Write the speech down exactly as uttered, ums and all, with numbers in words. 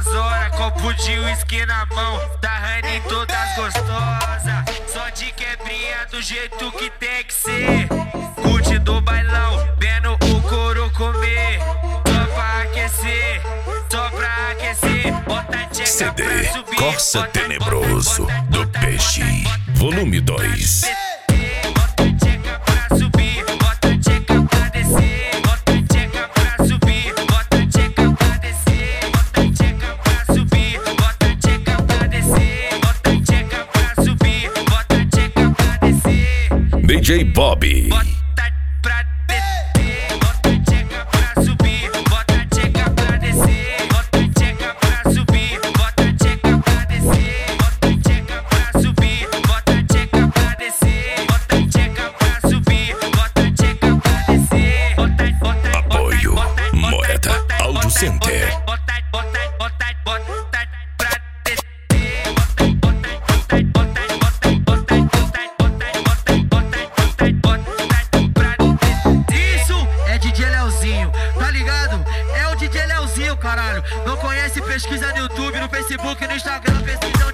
duas horas, copo de uísque na mão, tarrando em todas gostosas. Só de quebrinha do jeito que tem que ser. Curte do bailão, vendo o couro comer. Só pra aquecer, só pra aquecer. Bota a tcheca C D pra subir, Corsa bota, Tenebroso bota, bota, do bota, Peixe, bota, volume dois. Bota a tcheca pra subir, bota a tcheca pra descer. Bota a tcheca pra subir, bota a tcheca pra descer. Bota a tcheca pra subir, bota a tcheca pra descer. Bota a tcheca pra subir, bota a tcheca pra descer. D J Bob. Bota pra descer, bota a tcheca pra subir, bota a tcheca pra descer. Bota a tcheca pra subir, bota a tcheca pra descer. Bota a tcheca pra subir, bota a tcheca pra descer. Bota a tcheca pra subir, bota a tcheca pra descer. Bota, bota, Apoio bota, bota, Moreta bota, Audio bota, Center. Bota, bota, bota, bota, bota pra descer. Bota, bota, bota, bota, bota, bota, bota, bota, bota, bota pra descer. Isso é D J Leozinho, tá ligado? É o D J Leozinho, caralho. Não conhece? Pesquisa no YouTube, no Facebook, no Instagram, pesquisa